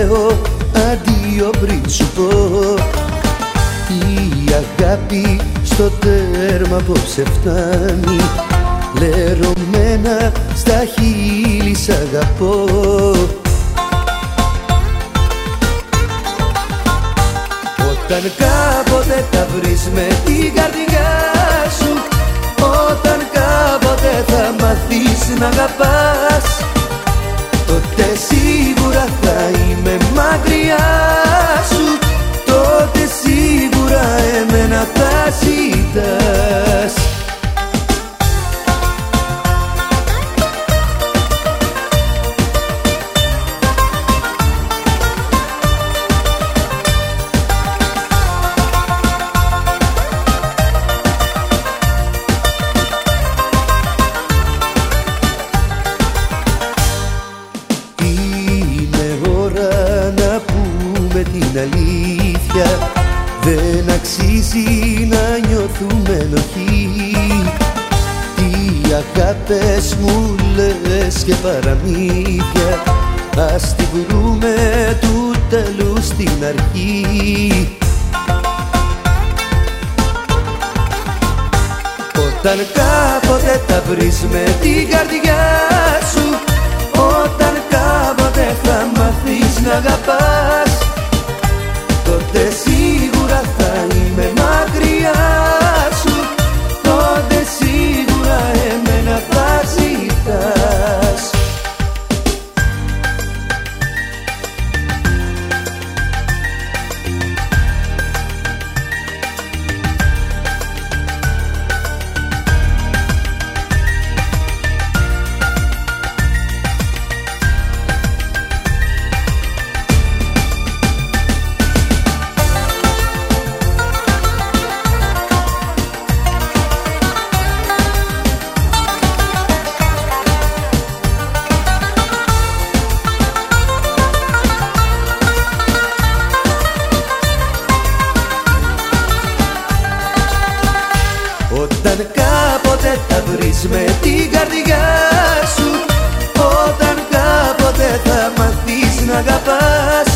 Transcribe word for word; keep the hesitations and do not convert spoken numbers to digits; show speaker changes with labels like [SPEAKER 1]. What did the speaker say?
[SPEAKER 1] λέω αντίο πριν σου πω. Η αγάπη στο τέρμα απόψε φτάνει, λερωμένα στα χείλη σ' αγαπώ. Όταν κάποτε θα βρεις με την καρδιά σου, όταν κάποτε θα μάθεις να αγαπάς, τότε σίγουρα θα είμαι μακριά σου, τότε σίγουρα εμένα θα ζητάς. Την αλήθεια δεν αξίζει να νιώθουμε ενοχή. Τι αγάπες μου λες και παραμύθια, ας τη βρούμε του τέλους στην αρχή. Όταν κάποτε θα βρεις με την καρδιά σου, όταν κάποτε θα μάθεις να αγαπάς, τότε σίγουρα θα είμαι μακριά σου, τότε σίγουρα εμένα θα ζητάς. Όταν κάποτε θα βρεις με την καρδιά σου, όταν κάποτε θα μάθεις να αγαπάς,